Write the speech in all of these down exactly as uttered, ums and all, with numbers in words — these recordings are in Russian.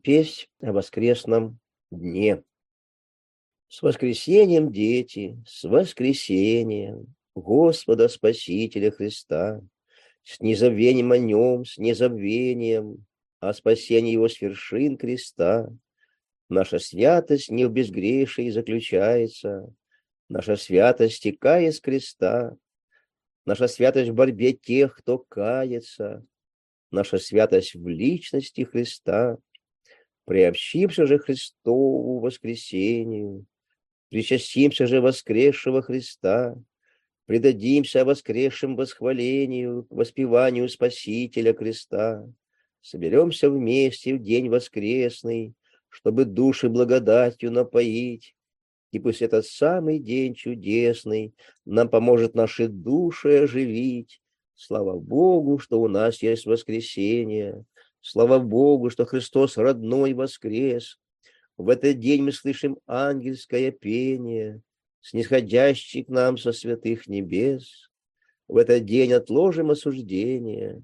Песнь о воскресном дне. С воскресением, дети, с воскресением Господа Спасителя Христа, с незабвением о Нем, с незабвением о спасении Его с вершин креста. Наша святость не в безгрешии заключается, наша святость стекает с креста, наша святость в борьбе тех, кто кается, наша святость в личности Христа. Приобщимся же Христову воскресению, причастимся же воскресшего Христа, предадимся воскресшим восхвалению, к воспеванию Спасителя креста. Соберемся вместе в день воскресный, чтобы души благодатью напоить, и пусть этот самый день чудесный нам поможет наши души оживить. Слава Богу, что у нас есть воскресенье. Слава Богу, что Христос родной воскрес. В этот день мы слышим ангельское пение, снисходящий к нам со святых небес. В этот день отложим осуждение,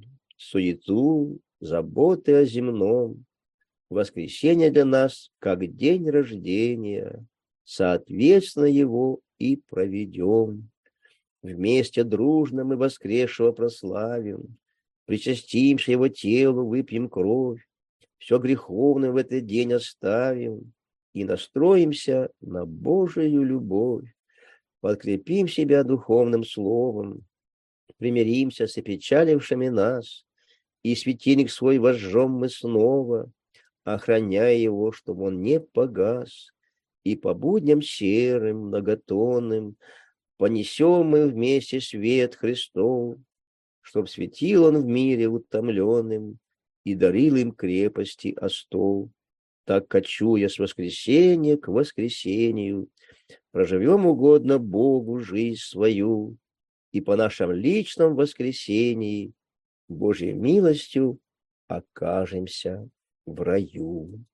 суету, заботы о земном. Воскресенье для нас, как день рождения, соответственно его и проведем. Вместе дружно мы воскресшего прославим, причастимся его телу, выпьем кровь, все греховное в этот день оставим и настроимся на Божию любовь, подкрепим себя духовным словом, примиримся с опечалившими нас, и светильник свой возжжем мы снова, охраняя его, чтобы он не погас, и по будням серым, многотонным понесем мы вместе свет Христов, чтоб светил он в мире утомленным и дарил им крепости остов. Так, кочуя с воскресенья к воскресению, проживем угодно Богу жизнь свою, и по нашем личном воскресении Божьей милостью окажемся в раю.